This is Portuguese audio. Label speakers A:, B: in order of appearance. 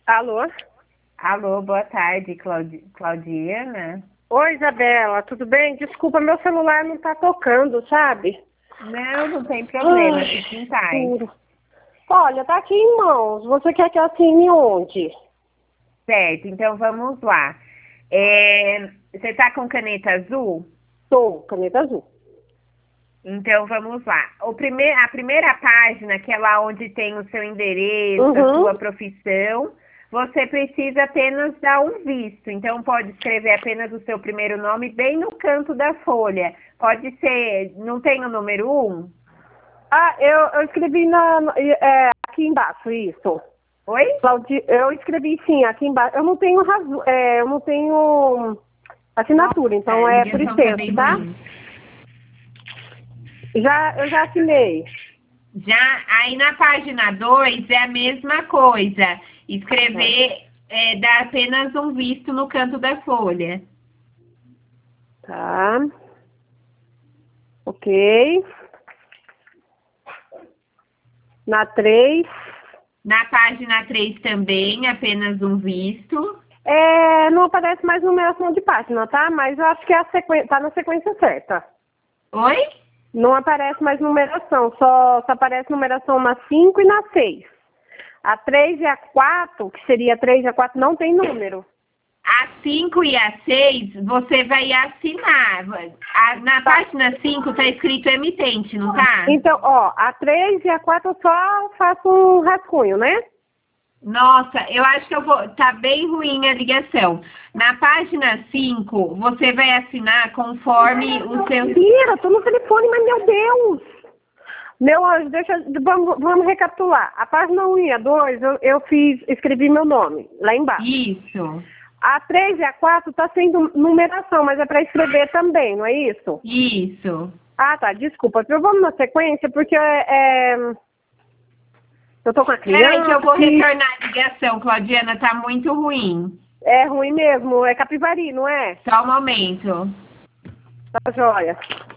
A: Alô?
B: Alô, boa tarde, Claudiana.
A: Oi, Isabela, tudo bem? Desculpa, meu celular não tá tocando, sabe?
B: Não, não tem problema,
A: Ai,
B: fique em paz.
A: juro. Olha, tá aqui em mãos. Você quer que eu assine onde?
B: Certo, então vamos lá. Você tá com caneta azul?
A: Tô, caneta azul.
B: Então vamos lá. A primeira página, que é lá onde tem o seu endereço, a
A: Uhum.
B: sua profissão, você precisa apenas dar um visto. Então pode escrever apenas o seu primeiro nome bem no canto da folha. Pode ser, não tem o número 1?
A: Ah, eu escrevi aqui embaixo, isso.
B: Oi?
A: Eu escrevi sim, aqui embaixo. Eu não tenho razão, eu não tenho
B: Nossa,
A: assinatura, então
B: a
A: é por
B: ligação tá
A: extenso,
B: bem
A: tá?
B: ruim.
A: Eu já assinei.
B: Já aí na página 2 é a mesma coisa. Escrever, dar apenas um visto no canto da folha.
A: Tá. Ok. Na 3.
B: Na página 3 também, apenas um visto.
A: Não aparece mais numeração de página, tá? Mas eu acho que tá na sequência certa.
B: Oi?
A: Não aparece mais numeração, só aparece numeração na 5 e na 6. A 3 e a 4, que seria a 3 e a 4, não tem número.
B: A 5 e a 6 você vai assinar. Na
A: Tá.
B: página 5 está escrito emitente, não tá?
A: Então, ó, a 3 e a 4 eu só faço um rascunho, né?
B: Nossa, eu acho que eu vou. Tá bem ruim a ligação. Na página 5 você vai assinar conforme o seu.
A: Mentira, eu tô no telefone, mas meu Deus! Meu anjo, vamos recapitular. A página 1 e a 2, escrevi meu nome, lá embaixo.
B: Isso,
A: A 3 e a 4 tá sendo numeração, mas é para escrever também, não é isso?
B: isso.
A: Ah, tá, desculpa. Então vamos na sequência, porque eu tô com a
B: Peraí que eu
A: criança,
B: vou
A: que
B: retornar a ligação, Claudiana, tá muito ruim.
A: é ruim mesmo, é Capivari, não é?
B: Só um momento.
A: Tá joia.